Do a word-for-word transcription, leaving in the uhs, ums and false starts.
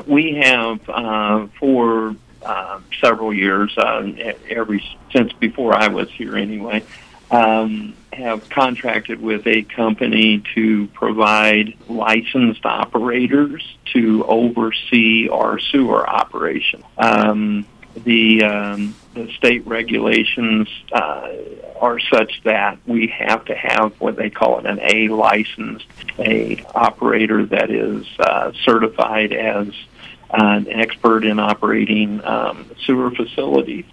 We have uh, for uh, several years, uh, every since before I was here anyway, um, have contracted with a company to provide licensed operators to oversee our sewer operation. Um, the um, the state regulations uh, are such that we have to have what they call it an A license, a operator that is uh, certified as an expert in operating um, sewer facilities.